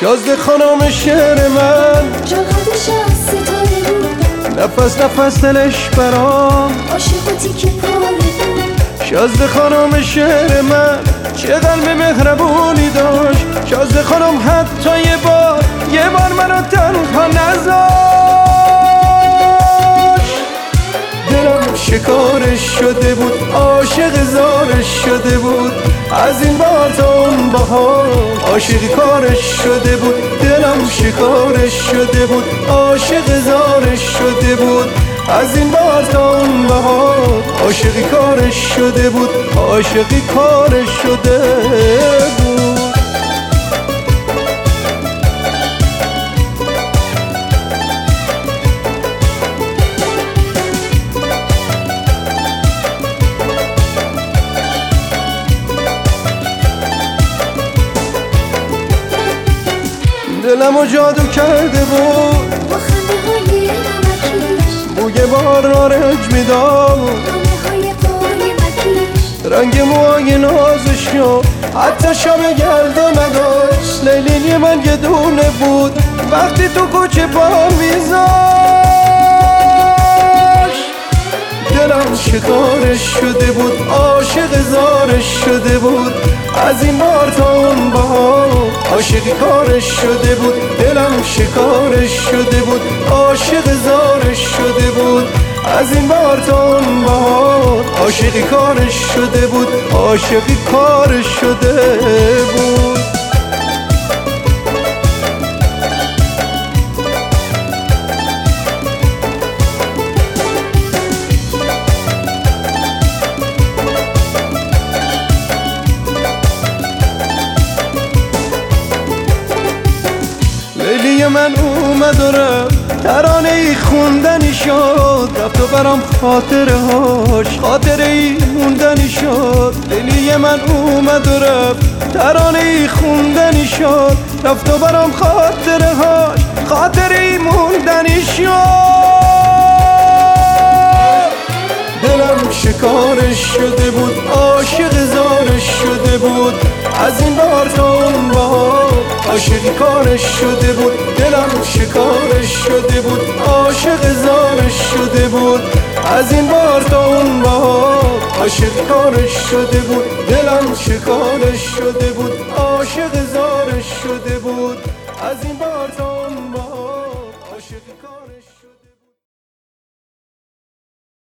شازده خانم شعر من چقدرش از ستاره بود، نفس نفس دلش برام عاشقاتی که پاره بود. شازده خانم شعر من چه قلب مهربونی داشت. شازده خانم حتی یه بار منو تنها نذاشت. دلم شکارش شده بود، عاشق زارش شده بود. از این بار تا اون بهار عاشقی کارش شده بود. دلم شکارش شده بود، عاشق زارش شده بود. از این بار تا اون بهار عاشقی کارش شده بود، عاشقی کارش شده بود. دلمو جادو کرده بود، با خنده های نمکیش بوی بار نارنج میداد، دانه های پای مکیش رنگ موهای نازشو حتی شب گردا نداشت. لیلی من یه دونه بود وقتی تو کوچه پا میذاش. دلم شکارش شده بود، عاشق زارش شده بود. از این بار تا اون بهار عاشقی کارش شده بود. دلم شکارش شده بود، عاشق زارش شده بود. از این بار تا اون بهار عاشقی کارش شده بود، عاشقی کارش شده بود. لیلی من اومد و رفت، ترانه ای خوندنی شد. رفت و برام خاطره ای موندنی شد. لیلی من اومد و رفت، ترانه ای خوندنی شد. رفت و برام خاطره ای موندنی شد. دلم شکارش شده بود، عاشق زارش شده بود. از این بار تا اون بهار عاشقی کارش شده بود. دلم شکارش شده بود، عاشق زارش شده بود. از این بار تا اون بهار عاشقی کارش شده بود. دلم شکارش شده بود، عاشق زارش شده بود. از این بار تا اون بهار عاشقی کارش